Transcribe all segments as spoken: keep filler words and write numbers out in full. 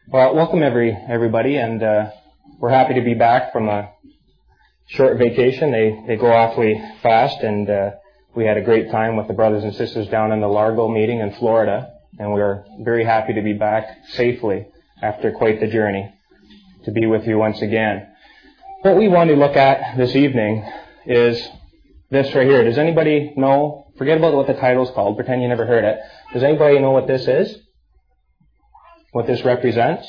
Well, welcome every everybody, and uh, we're happy to be back from a short vacation. They they go awfully fast, and uh, we had a great time with the brothers and sisters down in the Largo meeting in Florida, and we're very happy to be back safely after quite the journey to be with you once again. What we want to look at this evening is this right here. Does anybody know? Forget about what the title's called. Pretend you never heard it. Does anybody know what this is? What this represents?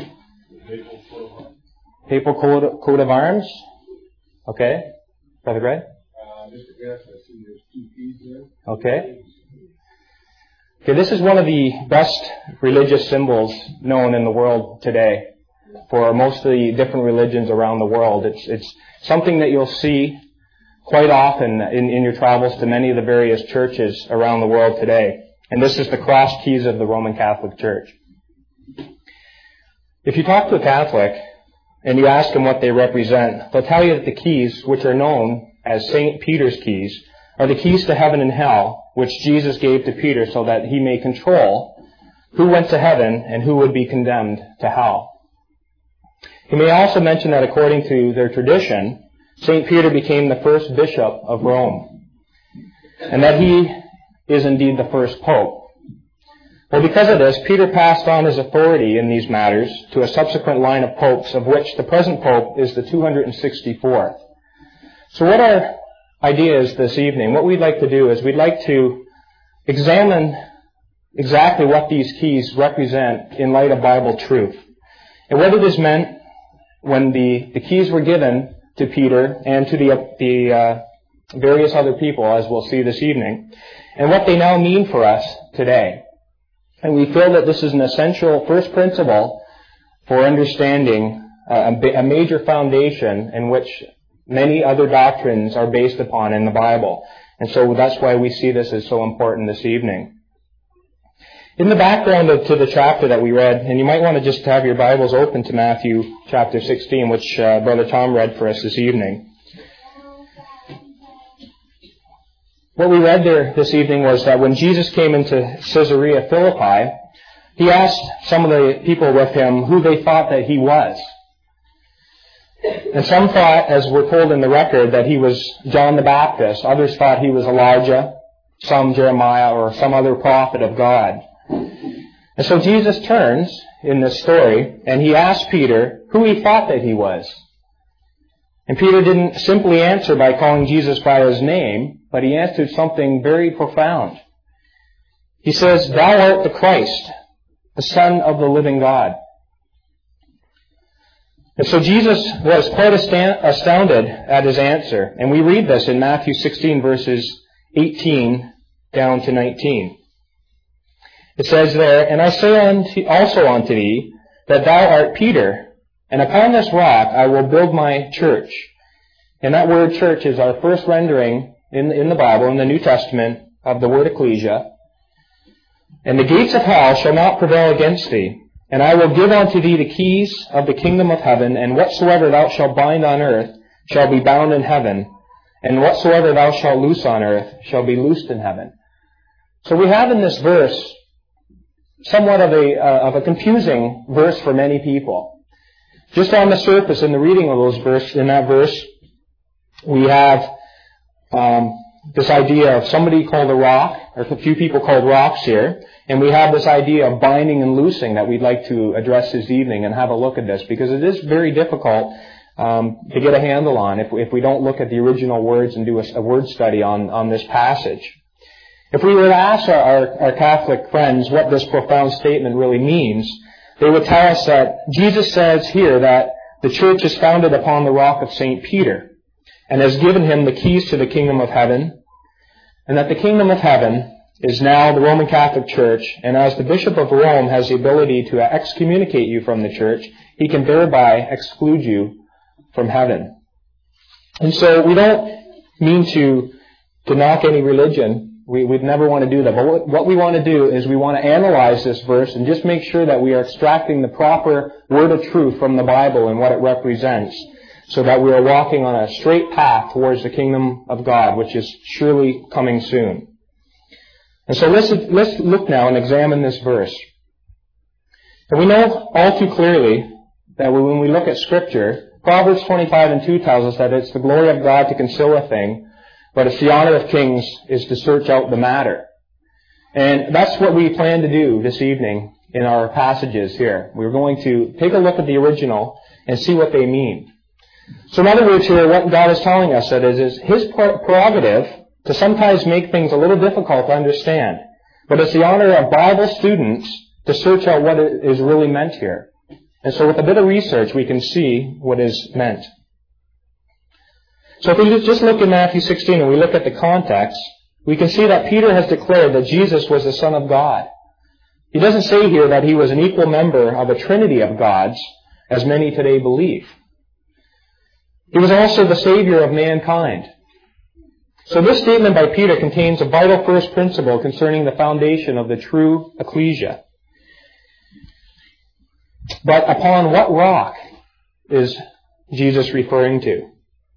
Papal coat, coat of arms. Okay. Brother Greg? Uh, Mister Guest, I see there's two keys there. Okay. Okay, this is one of the best religious symbols known in the world today for most of the different religions around the world. It's it's something that you'll see quite often in, in your travels to many of the various churches around the world today. And this is the cross keys of the Roman Catholic Church. If you talk to a Catholic and you ask them what they represent, they'll tell you that the keys, which are known as Saint Peter's keys, are the keys to heaven and hell, which Jesus gave to Peter so that he may control who went to heaven and who would be condemned to hell. He may also mention that according to their tradition, Saint Peter became the first bishop of Rome, and that he is indeed the first pope. Well, because of this, Peter passed on his authority in these matters to a subsequent line of popes, of which the present pope is the two hundred sixty-fourth. So what our idea is this evening, what we'd like to do is we'd like to examine exactly what these keys represent in light of Bible truth, and what it is meant when the, the keys were given to Peter and to the, the uh, various other people, as we'll see this evening, and what they now mean for us today. And we feel that this is an essential first principle for understanding uh, a major foundation in which many other doctrines are based upon in the Bible. And so that's why we see this as so important this evening. In the background of, to the chapter that we read, and you might want to just have your Bibles open to Matthew chapter sixteen, which uh, Brother Tom read for us this evening. What we read there this evening was that when Jesus came into Caesarea Philippi, he asked some of the people with him who they thought that he was. And some thought, as we're told in the record, that he was John the Baptist. Others thought he was Elijah, some Jeremiah, or some other prophet of God. And so Jesus turns in this story, and he asked Peter who he thought that he was. And Peter didn't simply answer by calling Jesus by his name, but he answered something very profound. He says, "Thou art the Christ, the Son of the living God." And so Jesus was quite astounded at his answer. And we read this in Matthew sixteen, verses eighteen down to nineteen. It says there, "And I say unto, also unto thee, that thou art Peter, and upon this rock I will build my church." And that word church is our first rendering in, in the Bible, in the New Testament, of the word ecclesia. "And the gates of hell shall not prevail against thee. And I will give unto thee the keys of the kingdom of heaven, and whatsoever thou shalt bind on earth shall be bound in heaven, and whatsoever thou shalt loose on earth shall be loosed in heaven." So we have in this verse somewhat of a, uh, of a confusing verse for many people. Just on the surface, in the reading of those verse, in that verse, we have um, this idea of somebody called a rock, or a few people called rocks here, and we have this idea of binding and loosing that we'd like to address this evening and have a look at this, because it is very difficult um, to get a handle on if, if we don't look at the original words and do a, a word study on, on this passage. If we were to ask our, our, our Catholic friends what this profound statement really means, they would tell us that Jesus says here that the church is founded upon the rock of Saint Peter, and has given him the keys to the kingdom of heaven, and that the kingdom of heaven is now the Roman Catholic Church, and as the Bishop of Rome has the ability to excommunicate you from the church, he can thereby exclude you from heaven. And so we don't mean to, to knock any religion. We, we'd never want to do that. But what, what we want to do is we want to analyze this verse and just make sure that we are extracting the proper word of truth from the Bible and what it represents, so that we are walking on a straight path towards the kingdom of God, which is surely coming soon. And so let's, let's look now and examine this verse. And we know all too clearly that when we look at Scripture, Proverbs twenty-five and two tells us that it's the glory of God to conceal a thing, but it's the honor of kings is to search out the matter. And that's what we plan to do this evening in our passages here. We're going to take a look at the original and see what they mean. So in other words here, what God is telling us that is, is His prerogative to sometimes make things a little difficult to understand. But it's the honor of Bible students to search out what is really meant here. And so with a bit of research, we can see what is meant. So if we just look in Matthew sixteen and we look at the context, we can see that Peter has declared that Jesus was the Son of God. He doesn't say here that He was an equal member of a trinity of gods, as many today believe. He was also the Savior of mankind. So this statement by Peter contains a vital first principle concerning the foundation of the true ecclesia. But upon what rock is Jesus referring to?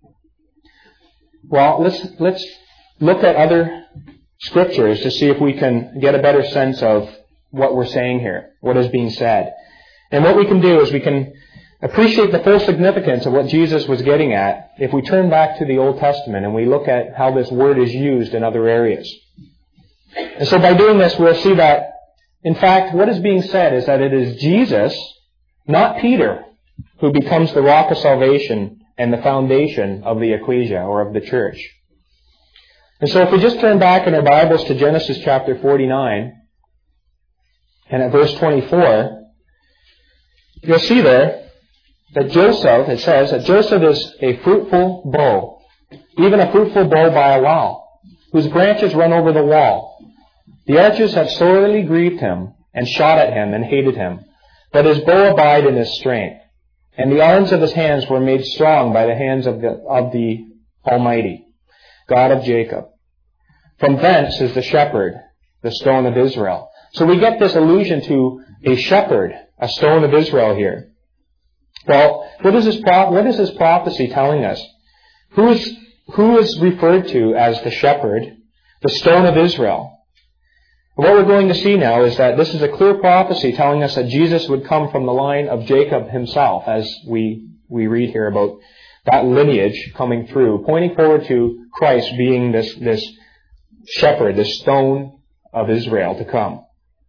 Well, let's let's look at other scriptures to see if we can get a better sense of what we're saying here, what is being said. And what we can do is we can appreciate the full significance of what Jesus was getting at if we turn back to the Old Testament and we look at how this word is used in other areas. And so by doing this, we'll see that, in fact, what is being said is that it is Jesus, not Peter, who becomes the rock of salvation and the foundation of the ecclesia or of the church. And so if we just turn back in our Bibles to Genesis chapter forty-nine and at verse twenty-four, you'll see there that Joseph, it says that Joseph is a fruitful bow, even a fruitful bow by a well, whose branches run over the wall. The archers have sorely grieved him and shot at him and hated him. But his bow abide in his strength, and the arms of his hands were made strong by the hands of the, of the Almighty, God of Jacob. From thence is the shepherd, the stone of Israel. So we get this allusion to a shepherd, a stone of Israel here. Well, what is this, pro- what is this prophecy telling us? Who is, who is referred to as the shepherd, the stone of Israel? What we're going to see now is that this is a clear prophecy telling us that Jesus would come from the line of Jacob himself, as we, we read here about that lineage coming through, pointing forward to Christ being this, this shepherd, this stone of Israel to come.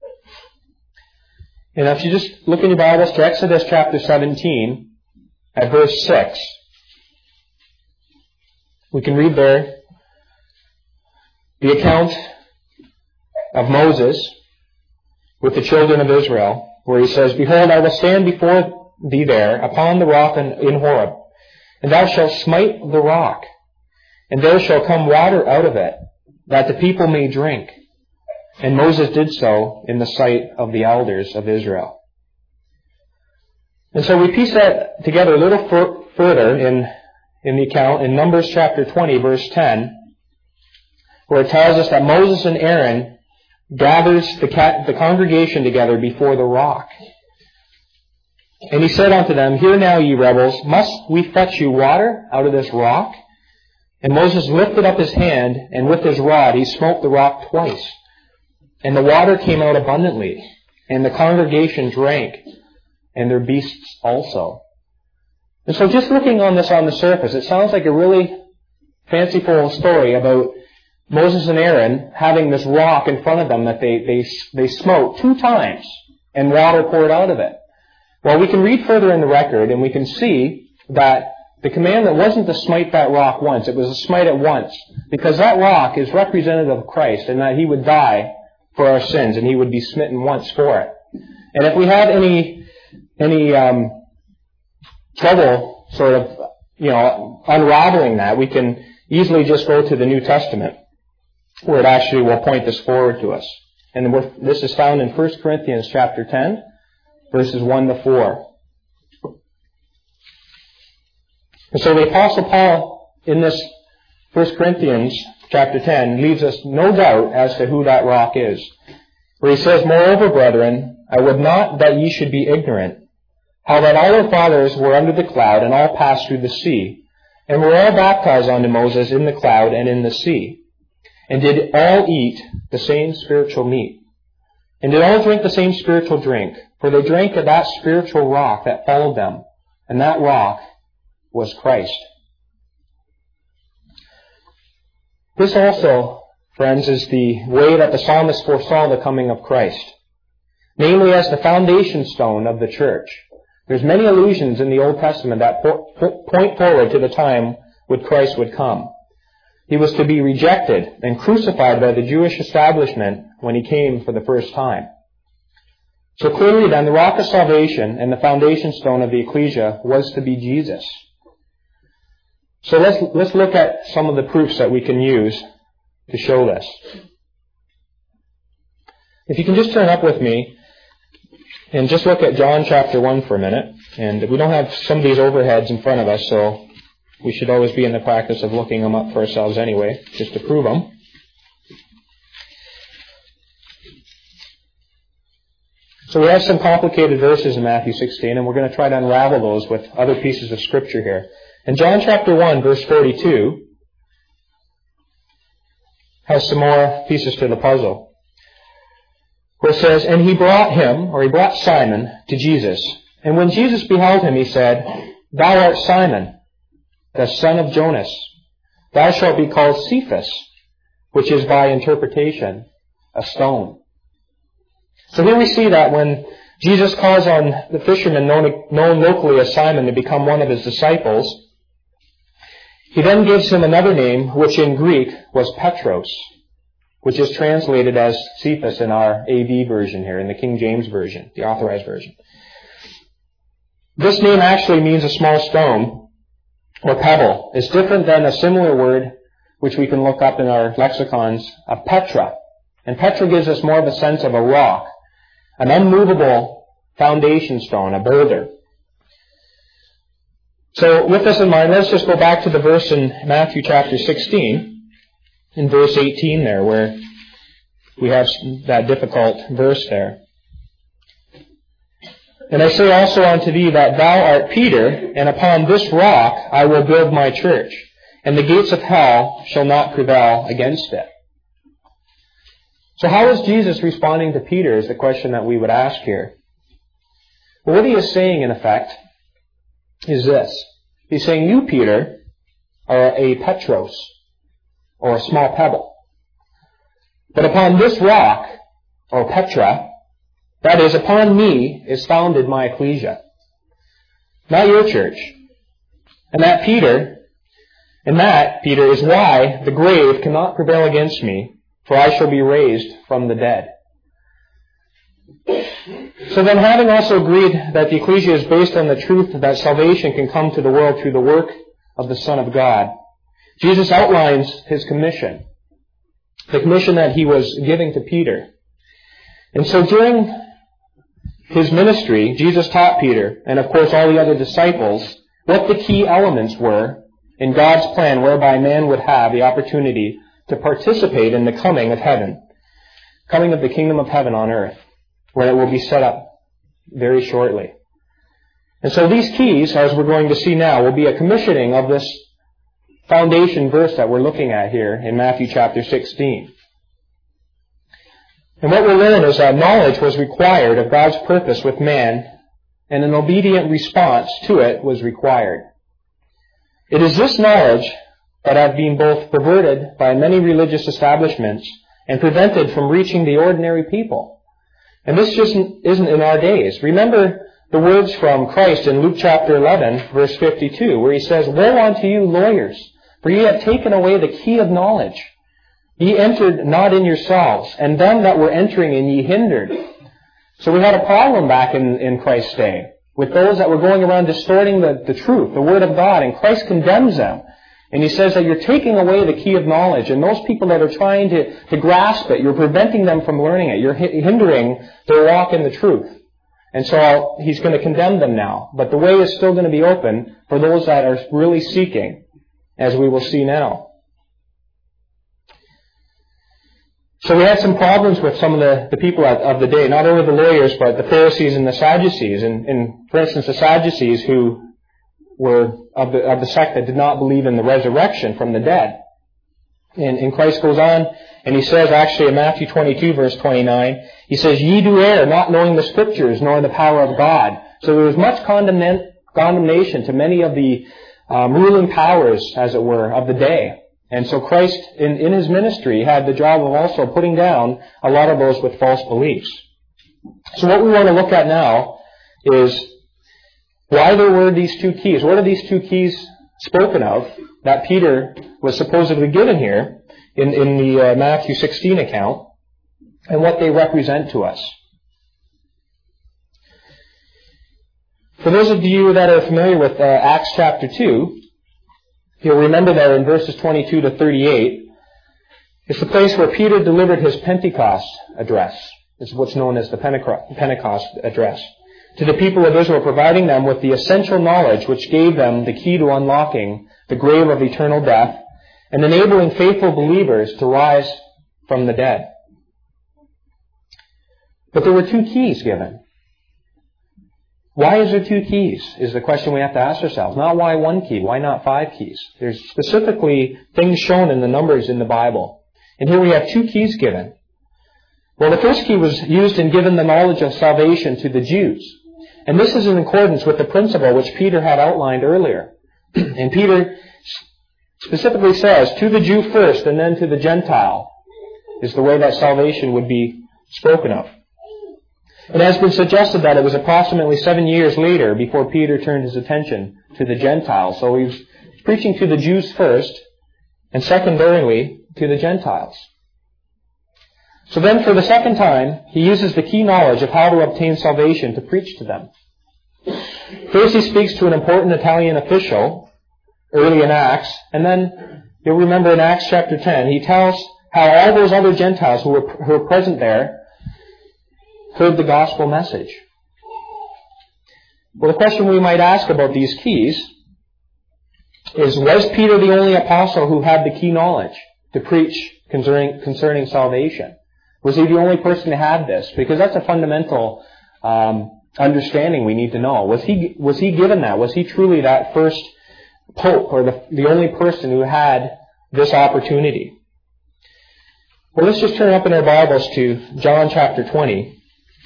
And if you just look in your Bibles to Exodus chapter seventeen, at verse six, we can read there the account of Moses with the children of Israel, where he says, Behold, I will stand before thee there upon the rock in Horeb, and thou shalt smite the rock, and there shall come water out of it, that the people may drink. And Moses did so in the sight of the elders of Israel. And so we piece that together a little fur- further in, in the account in Numbers chapter twenty, verse ten, where it tells us that Moses and Aaron gathers the, ca- the congregation together before the rock. And he said unto them, Hear now, ye rebels, must we fetch you water out of this rock? And Moses lifted up his hand, and with his rod he smote the rock twice. And the water came out abundantly, and the congregation drank, and their beasts also. And so just looking on this on the surface, it sounds like a really fanciful story about Moses and Aaron having this rock in front of them that they, they, they smote two times, and water poured out of it. Well, we can read further in the record, and we can see that the commandment wasn't to smite that rock once, it was to smite it once, because that rock is representative of Christ, and that He would die for our sins, and He would be smitten once for it. And if we had any any um, trouble sort of, you know, unraveling that, we can easily just go to the New Testament, where it actually will point this forward to us. And we're, this is found in First Corinthians chapter ten, verses one to four. And so the Apostle Paul, in this First Corinthians chapter ten, leaves us no doubt as to who that rock is. Where he says, Moreover, brethren, I would not that ye should be ignorant, how that all our fathers were under the cloud, and all passed through the sea, and were all baptized unto Moses in the cloud and in the sea, and did all eat the same spiritual meat, And did all drink the same spiritual drink, for they drank of that spiritual rock that followed them, and that rock was Christ. This also, friends, is the way that the psalmist foresaw the coming of Christ, namely as the foundation stone of the church. There's many allusions in the Old Testament that point forward to the time when Christ would come. He was to be rejected and crucified by the Jewish establishment when he came for the first time. So clearly then, the rock of salvation and the foundation stone of the ecclesia was to be Jesus. So let's, let's look at some of the proofs that we can use to show this. If you can just turn up with me and just look at John chapter one for a minute. And we don't have some of these overheads in front of us, so we should always be in the practice of looking them up for ourselves anyway, just to prove them. So we have some complicated verses in Matthew sixteen, and we're going to try to unravel those with other pieces of Scripture here. In John chapter one, verse forty-two, has some more pieces to the puzzle, where it says, "And he brought him," or he brought Simon, to Jesus. "And when Jesus beheld him, he said, Thou art Simon, the son of Jonas. Thou shalt be called Cephas," which is by interpretation, a stone. So here we see that when Jesus calls on the fisherman known, known locally as Simon to become one of his disciples, he then gives him another name, which in Greek was Petros, which is translated as Cephas in our A V version here, in the King James Version, the Authorized Version. This name actually means a small stone or pebble. It's different than a similar word which we can look up in our lexicons of Petra. And Petra gives us more of a sense of a rock, an unmovable foundation stone, a boulder. So with this in mind, let's just go back to the verse in Matthew chapter sixteen, in verse eighteen there, where we have that difficult verse there. "And I say also unto thee that thou art Peter, and upon this rock I will build my church, and the gates of hell shall not prevail against it." So how is Jesus responding to Peter is the question that we would ask here. Well, what he is saying, in effect, is this. He's saying, you, Peter, are a Petros, or a small pebble. But upon this rock, or Petra, that is, upon me, is founded my ecclesia. Not your church. And that Peter, and that, Peter, is why the grave cannot prevail against me, for I shall be raised from the dead. So then, having also agreed that the ecclesia is based on the truth that salvation can come to the world through the work of the Son of God, Jesus outlines his commission, the commission that he was giving to Peter. And so during his ministry, Jesus taught Peter, and of course all the other disciples, what the key elements were in God's plan whereby man would have the opportunity to participate in the coming of heaven, coming of the kingdom of heaven on earth, where it will be set up very shortly. And so these keys, as we're going to see now, will be a commissioning of this foundation verse that we're looking at here in Matthew chapter sixteen. And what we'll learn is that knowledge was required of God's purpose with man, and an obedient response to it was required. It is this knowledge that have been both perverted by many religious establishments and prevented from reaching the ordinary people. And this just isn't in our days. Remember the words from Christ in Luke chapter eleven, verse fifty-two, where he says, "Woe unto you, lawyers, for ye have taken away the key of knowledge. Ye entered not in yourselves, and them that were entering in ye hindered." So we had a problem back in, in Christ's day with those that were going around distorting the, the truth, the Word of God, and Christ condemns them. And he says that you're taking away the key of knowledge, and those people that are trying to, to grasp it, you're preventing them from learning it. You're hindering their walk in the truth. And so he's going to condemn them now. But the way is still going to be open for those that are really seeking, as we will see now. So we had some problems with some of the, the people of, of the day, not only the lawyers, but the Pharisees and the Sadducees. And, and for instance, the Sadducees, who were of the, of the sect that did not believe in the resurrection from the dead. And, and Christ goes on And he says, actually in Matthew twenty-two, verse twenty-nine, he says, "Ye do err, not knowing the Scriptures, nor the power of God." So there was much condemn- condemnation to many of the um, ruling powers, as it were, of the day. And so Christ, in, in his ministry, had the job of also putting down a lot of those with false beliefs. So what we want to look at now is why there were these two keys. What are these two keys spoken of that Peter was supposedly given here in, in the uh, Matthew sixteen account, and what they represent to us? For those of you that are familiar with uh, Acts chapter two, you'll remember that in verses twenty-two to thirty-eight, it's the place where Peter delivered his Pentecost address. It's what's known as the Pentecost address to the people of Israel, providing them with the essential knowledge which gave them the key to unlocking the grave of eternal death and enabling faithful believers to rise from the dead. But there were two keys given. Why is there two keys is the question we have to ask ourselves. Not why one key, why not five keys? There's specifically things shown in the numbers in the Bible. And here we have two keys given. Well, the first key was used in giving the knowledge of salvation to the Jews. And this is in accordance with the principle which Peter had outlined earlier. And Peter specifically says, to the Jew first and then to the Gentile, is the way that salvation would be spoken of. It has been suggested that it was approximately seven years later before Peter turned his attention to the Gentiles. So he was preaching to the Jews first, and secondarily to the Gentiles. So then for the second time, he uses the key knowledge of how to obtain salvation to preach to them. First he speaks to an important Italian official early in Acts, and then you'll remember in Acts chapter ten, he tells how all those other Gentiles who were, who were present there heard the gospel message. Well, the question we might ask about these keys is, was Peter the only apostle who had the key knowledge to preach concerning, concerning salvation? Was he the only person who had this? Because that's a fundamental um, understanding we need to know. Was he was he given that? Was he truly that first pope or the, the only person who had this opportunity? Well, let's just turn up in our Bibles to John chapter twenty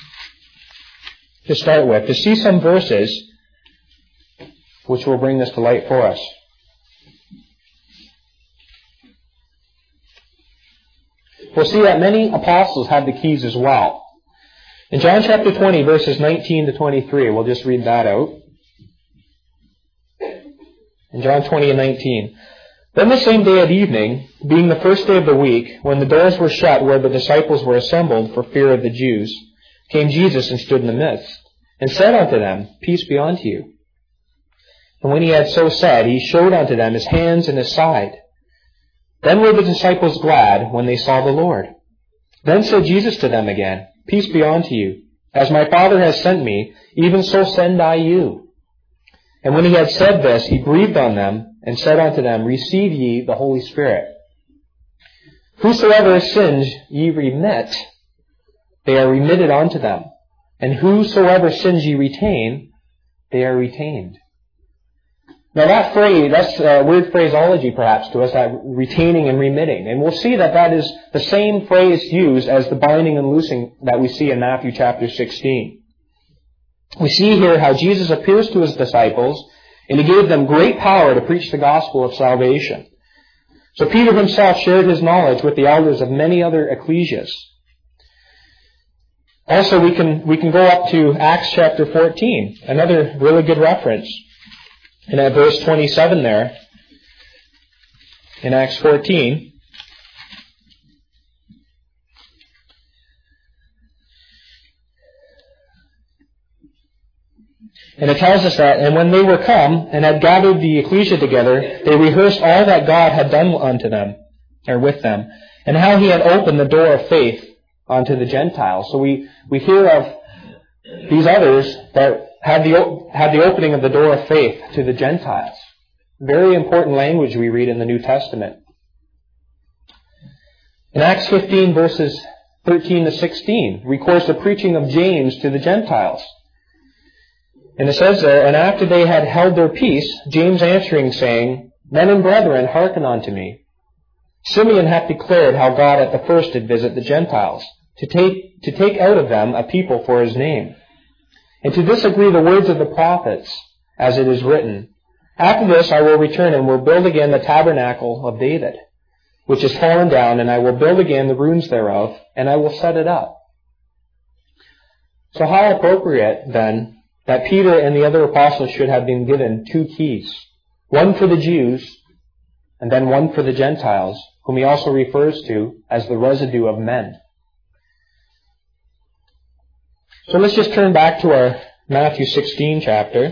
to start with, to see some verses which will bring this to light for us. We'll see that many apostles had the keys as well. In John chapter twenty, verses nineteen to twenty-three, we'll just read that out. In John twenty and nineteen. Then the same day at evening, being the first day of the week, when the doors were shut where the disciples were assembled for fear of the Jews, came Jesus and stood in the midst, and said unto them, Peace be unto you. And when he had so said, he showed unto them his hands and his side. Then were the disciples glad when they saw the Lord. Then said Jesus to them again, Peace be unto you. As my Father has sent me, even so send I you. And when he had said this, he breathed on them, and said unto them, Receive ye the Holy Spirit. Whosoever sins ye remit, they are remitted unto them. And whosoever sins ye retain, they are retained. Now that phrase, that's a weird phraseology perhaps to us, that retaining and remitting. And we'll see that that is the same phrase used as the binding and loosing that we see in Matthew chapter sixteen. We see here how Jesus appears to his disciples, and he gave them great power to preach the gospel of salvation. So Peter himself shared his knowledge with the elders of many other ecclesias. Also, we can we can go up to Acts chapter fourteen, another really good reference. And at verse twenty-seven there, in Acts fourteen, and it tells us that, and when they were come and had gathered the ecclesia together, they rehearsed all that God had done unto them, or with them, and how he had opened the door of faith unto the Gentiles. So we, we hear of these others that had the, had the opening of the door of faith to the Gentiles. Very important language we read in the New Testament. In Acts fifteen, verses thirteen to sixteen, records the preaching of James to the Gentiles. And it says there, And after they had held their peace, James answering, saying, Men and brethren, hearken unto me. Simeon hath declared how God at the first did visit the Gentiles, to take, to take out of them a people for his name. And to this agree the words of the prophets, as it is written, After this I will return and will build again the tabernacle of David, which is fallen down, and I will build again the ruins thereof, and I will set it up. So how appropriate, then, that Peter and the other apostles should have been given two keys, one for the Jews, and then one for the Gentiles, whom he also refers to as the residue of men. So let's just turn back to our Matthew sixteen chapter.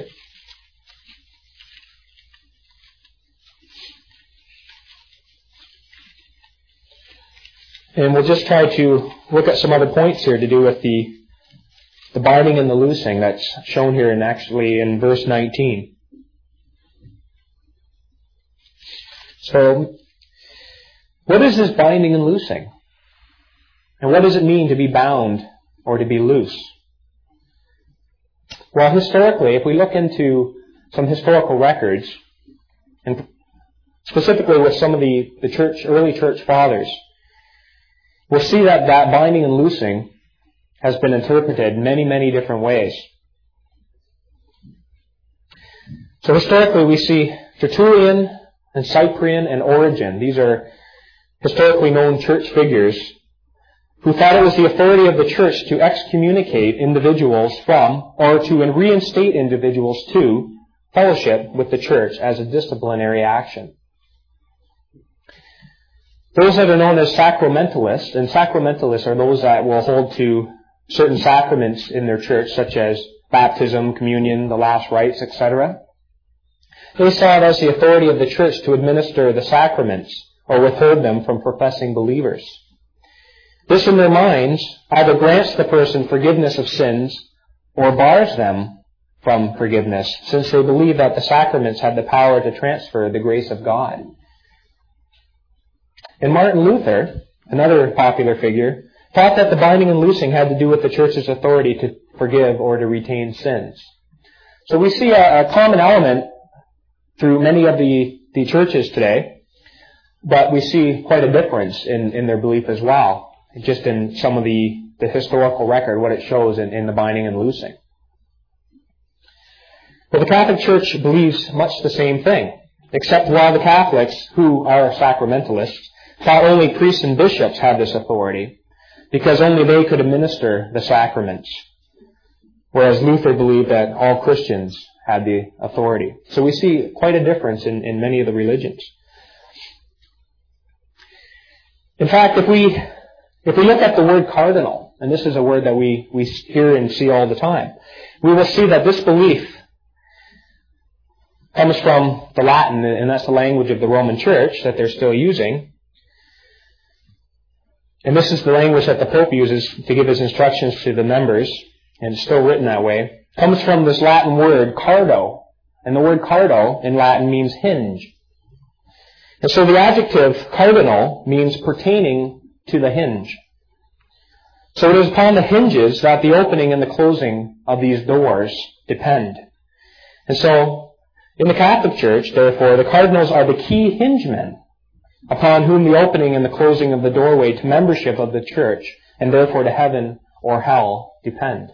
And we'll just try to look at some other points here to do with the, the binding and the loosing that's shown here in actually in verse nineteen. So, what is this binding and loosing? And what does it mean to be bound or to be loose? Well, historically, if we look into some historical records, and specifically with some of the, the church, early church fathers, we'll see that that binding and loosing has been interpreted many, many different ways. So historically, we see Tertullian and Cyprian and Origen. These are historically known church figures who thought it was the authority of the church to excommunicate individuals from, or to reinstate individuals to, fellowship with the church as a disciplinary action. Those that are known as sacramentalists, and sacramentalists are those that will hold to certain sacraments in their church, such as baptism, communion, the last rites, et cetera. They saw it as the authority of the church to administer the sacraments or withhold them from professing believers. This, in their minds, either grants the person forgiveness of sins or bars them from forgiveness, since they believe that the sacraments had the power to transfer the grace of God. And Martin Luther, another popular figure, thought that the binding and loosing had to do with the church's authority to forgive or to retain sins. So we see a, a common element through many of the, the churches today, but we see quite a difference in, in their belief as well, just in some of the, the historical record, what it shows in, in the binding and loosing. Well, the Catholic Church believes much the same thing, except while the Catholics, who are sacramentalists, thought only priests and bishops had this authority, because only they could administer the sacraments, whereas Luther believed that all Christians had the authority. So we see quite a difference in, in many of the religions. In fact, if we if we look at the word cardinal, and this is a word that we, we hear and see all the time, we will see that this belief comes from the Latin, and that's the language of the Roman Church that they're still using. And this is the language that the Pope uses to give his instructions to the members, and it's still written that way. It comes from this Latin word, cardo. And the word cardo in Latin means hinge. And so the adjective cardinal means pertaining to the hinge. So it is upon the hinges that the opening and the closing of these doors depend. And so, in the Catholic Church, therefore, the cardinals are the key hingemen upon whom the opening and the closing of the doorway to membership of the church, and therefore to heaven or hell, depend.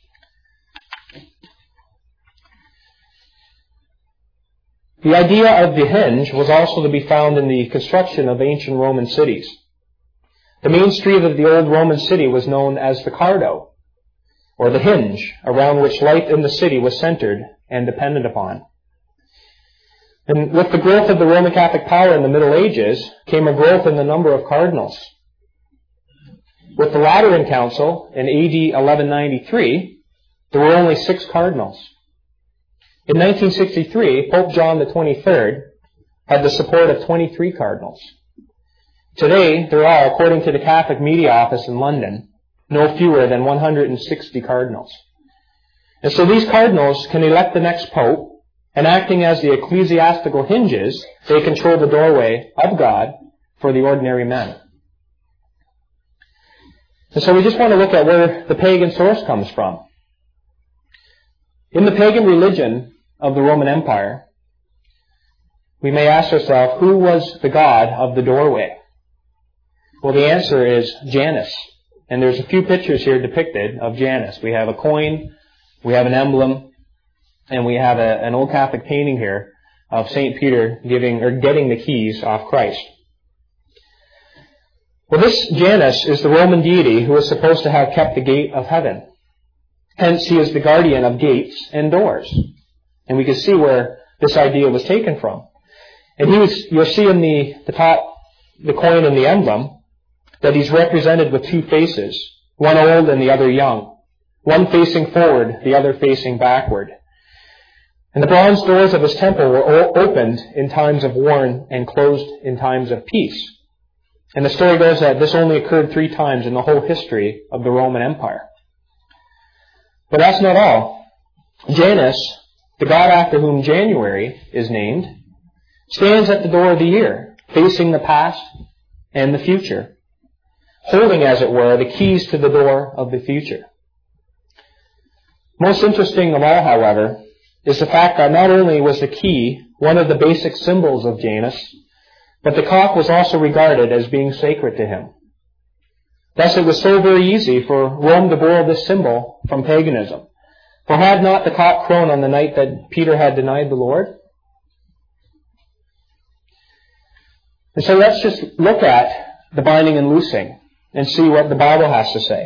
The idea of the hinge was also to be found in the construction of ancient Roman cities. The main street of the old Roman city was known as the Cardo, or the hinge, around which life in the city was centered and depended upon. And with the growth of the Roman Catholic power in the Middle Ages came a growth in the number of cardinals. With the Lateran Council in A D eleven ninety-three, there were only six cardinals. In nineteen sixty-three, Pope John the twenty-third had the support of twenty-three cardinals. Today, there are, according to the Catholic Media Office in London, no fewer than one hundred sixty cardinals. And so these cardinals can elect the next pope, and acting as the ecclesiastical hinges, they control the doorway of God for the ordinary men. And so we just want to look at where the pagan source comes from. In the pagan religion of the Roman Empire, we may ask ourselves, who was the god of the doorway? Well, the answer is Janus. And there's a few pictures here depicted of Janus. We have a coin, we have an emblem, and we have a, an old Catholic painting here of Saint Peter giving or getting the keys off Christ. Well, this Janus is the Roman deity who is supposed to have kept the gate of heaven. Hence, he is the guardian of gates and doors. And we can see where this idea was taken from. And he was, you'll see in the, the top, the coin and the emblem, that he's represented with two faces, one old and the other young, one facing forward, the other facing backward. And the bronze doors of his temple were opened in times of war and closed in times of peace. And the story goes that this only occurred three times in the whole history of the Roman Empire. But that's not all. Janus, the god after whom January is named, stands at the door of the year, facing the past and the future, holding, as it were, the keys to the door of the future. Most interesting of all, however, is the fact that not only was the key one of the basic symbols of Janus, but the cock was also regarded as being sacred to him. Thus it was so very easy for Rome to borrow this symbol from paganism. For had not the cock crown on the night that Peter had denied the Lord? And so let's just look at the binding and loosing and see what the Bible has to say.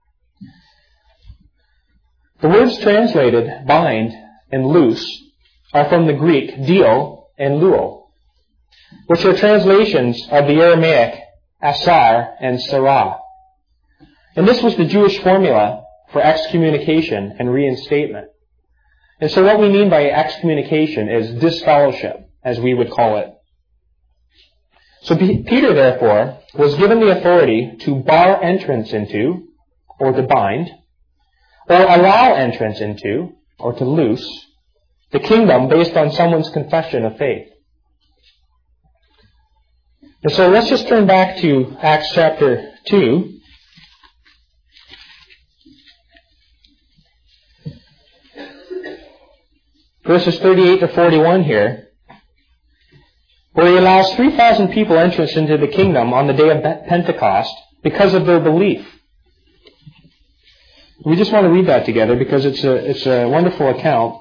The words translated bind and loose are from the Greek dio and luo, which are translations of the Aramaic asar and sarah. And this was the Jewish formula for excommunication and reinstatement. And so what we mean by excommunication is disfellowship, as we would call it. So Peter, therefore, was given the authority to bar entrance into, or to bind, or allow entrance into, or to loose, the kingdom based on someone's confession of faith. And so let's just turn back to Acts chapter two. Verses thirty-eight to forty-one here, where he allows three thousand people entrance into the kingdom on the day of Pentecost because of their belief. We just want to read that together because it's a, it's a wonderful account.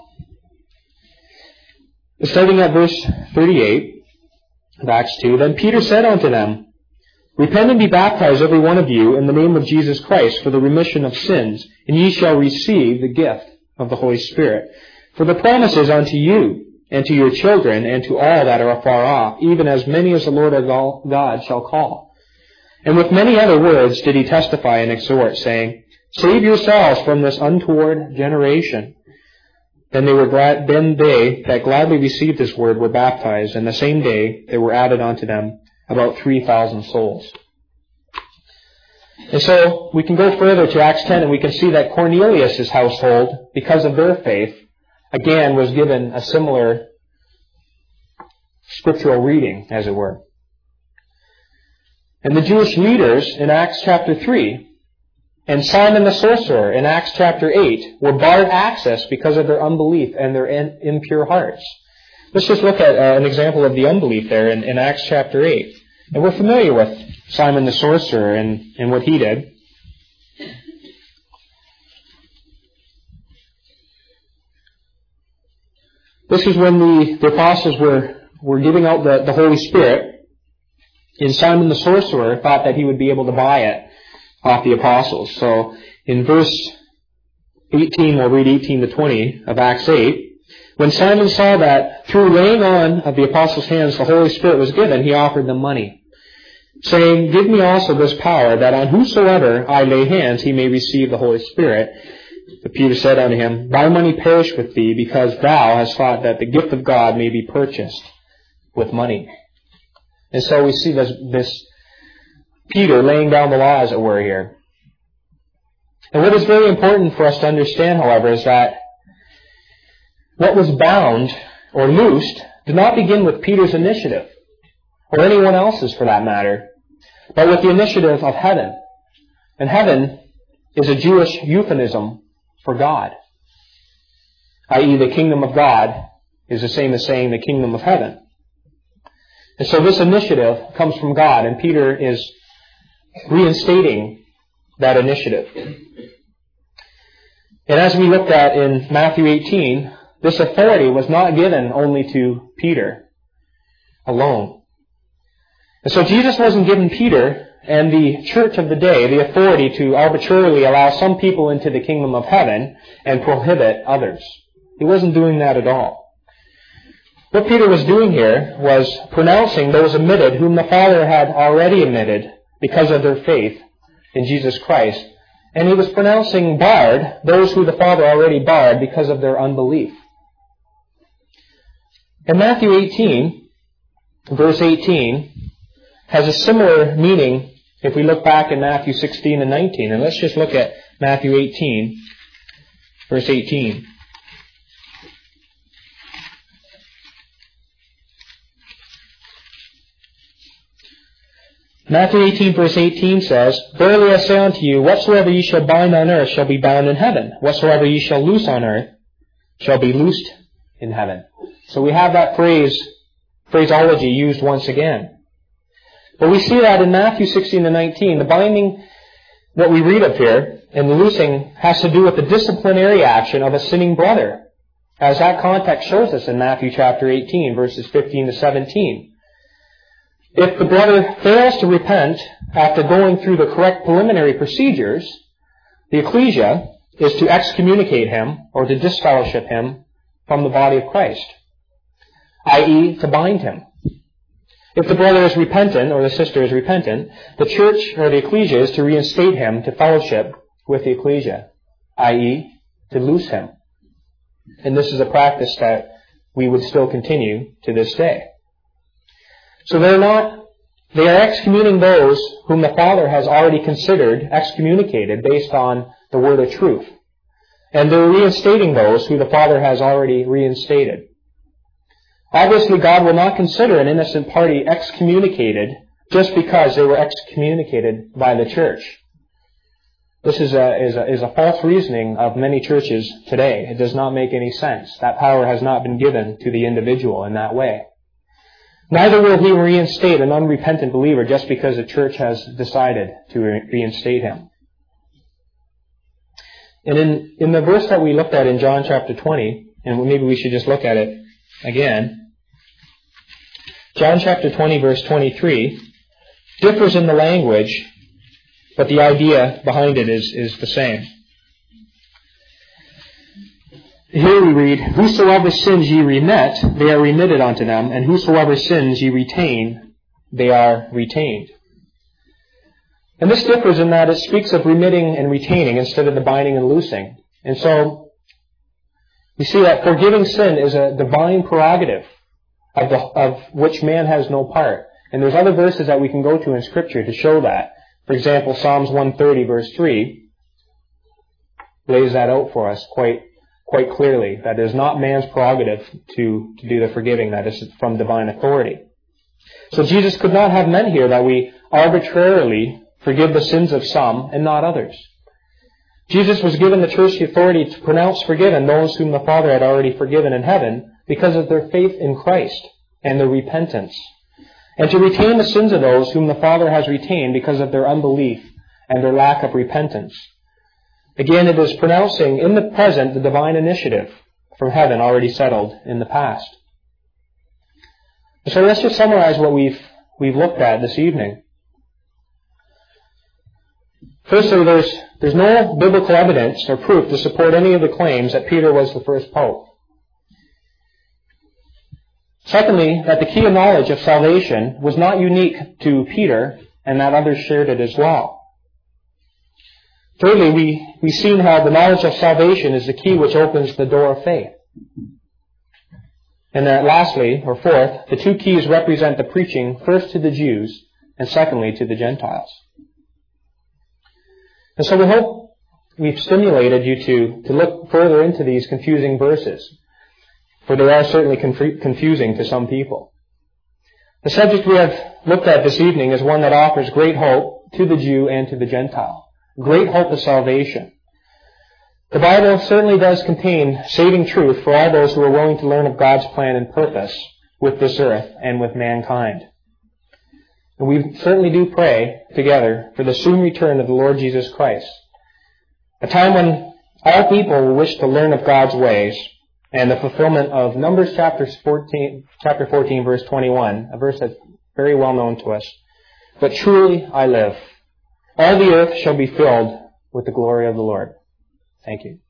Starting at verse thirty-eight of Acts two, Then Peter said unto them, Repent and be baptized every one of you in the name of Jesus Christ for the remission of sins, and ye shall receive the gift of the Holy Spirit. For the promise is unto you, and to your children, and to all that are afar off, even as many as the Lord our God shall call. And with many other words did he testify and exhort, saying, Save yourselves from this untoward generation. Then they were glad, then they that gladly received this word were baptized, and the same day there were added unto them about three thousand souls. And so we can go further to Acts ten, and we can see that Cornelius' household, because of their faith, again was given a similar scriptural reading, as it were. And the Jewish leaders in Acts chapter three, and Simon the sorcerer in Acts chapter eight, were barred access because of their unbelief and their impure hearts. Let's just look at uh, an example of the unbelief there in, in Acts chapter eight. And we're familiar with Simon the sorcerer and, and what he did. This is when the, the apostles were, were giving out the, the Holy Spirit, and Simon the sorcerer thought that he would be able to buy it off the apostles. So in verse eighteen, we'll read eighteen to twenty of Acts eight, when Simon saw that through laying on of the apostles' hands the Holy Spirit was given, he offered them money, saying, Give me also this power, that on whosoever I lay hands he may receive the Holy Spirit. But Peter said unto him, Thy money perish with thee, because thou hast thought that the gift of God may be purchased with money. And so we see this, this Peter laying down the law, as it were, here. And what is very important for us to understand, however, is that what was bound or loosed did not begin with Peter's initiative, or anyone else's for that matter, but with the initiative of heaven. And heaven is a Jewish euphemism for God, that is the kingdom of God is the same as saying the kingdom of heaven. And so this initiative comes from God, and Peter is reinstating that initiative. And as we looked at in Matthew eighteen, this authority was not given only to Peter alone. And so Jesus wasn't giving Peter and the church of the day the authority to arbitrarily allow some people into the kingdom of heaven and prohibit others. He wasn't doing that at all. What Peter was doing here was pronouncing those admitted whom the Father had already admitted because of their faith in Jesus Christ. And he was pronouncing barred those who the Father already barred because of their unbelief. In Matthew eighteen, verse eighteen, has a similar meaning if we look back in Matthew sixteen and nineteen. And let's just look at Matthew eighteen, verse eighteen. Matthew eighteen, verse eighteen says, "Verily I say unto you, whatsoever ye shall bind on earth shall be bound in heaven. Whatsoever ye shall loose on earth shall be loosed in heaven." So we have that phrase, phraseology used once again. But we see that in Matthew sixteen and nineteen, the binding, what we read of here, and the loosing has to do with the disciplinary action of a sinning brother, as that context shows us in Matthew chapter eighteen, verses fifteen to seventeen. If the brother fails to repent after going through the correct preliminary procedures, the ecclesia is to excommunicate him or to disfellowship him from the body of Christ, that is to bind him. If the brother is repentant or the sister is repentant, the church or the ecclesia is to reinstate him to fellowship with the ecclesia, that is to loose him. And this is a practice that we would still continue to this day. So they're not, they are excommunicating those whom the Father has already considered excommunicated based on the word of truth. And they're reinstating those who the Father has already reinstated. Obviously, God will not consider an innocent party excommunicated just because they were excommunicated by the church. This is a, is a, is a false reasoning of many churches today. It does not make any sense. That power has not been given to the individual in that way. Neither will he reinstate an unrepentant believer just because the church has decided to reinstate him. And in, in the verse that we looked at in John chapter twenty, and maybe we should just look at it again, John chapter twenty, verse twenty-three, differs in the language, but the idea behind it is, is the same. Here we read, "Whosoever sins ye remit, they are remitted unto them, and whosoever sins ye retain, they are retained." And this differs in that it speaks of remitting and retaining instead of the binding and loosing. And so we see that forgiving sin is a divine prerogative of, the, of which man has no part. And there's other verses that we can go to in Scripture to show that. For example, Psalms one thirty, verse three, lays that out for us quite quite clearly, that it is not man's prerogative to, to do the forgiving, that is from divine authority. So Jesus could not have meant here that we arbitrarily forgive the sins of some and not others. Jesus was given the church the authority to pronounce forgiven those whom the Father had already forgiven in heaven because of their faith in Christ and their repentance, and to retain the sins of those whom the Father has retained because of their unbelief and their lack of repentance. Again, it is pronouncing in the present the divine initiative from heaven already settled in the past. So let's just summarize what we've we've looked at this evening. Firstly, there's there's no biblical evidence or proof to support any of the claims that Peter was the first pope. Secondly, that the key of knowledge of salvation was not unique to Peter and that others shared it as well. Thirdly, we, we've seen how the knowledge of salvation is the key which opens the door of faith. And that lastly, or fourth, the two keys represent the preaching first to the Jews and secondly to the Gentiles. And so we hope we've stimulated you to, to look further into these confusing verses, for they are certainly conf- confusing to some people. The subject we have looked at this evening is one that offers great hope to the Jew and to the Gentile. Great hope of salvation. The Bible certainly does contain saving truth for all those who are willing to learn of God's plan and purpose with this earth and with mankind. And we certainly do pray together for the soon return of the Lord Jesus Christ. A time when all people will wish to learn of God's ways and the fulfillment of Numbers chapter fourteen, chapter fourteen, verse twenty-one, a verse that's very well known to us. But truly I live. All the earth shall be filled with the glory of the Lord. Thank you.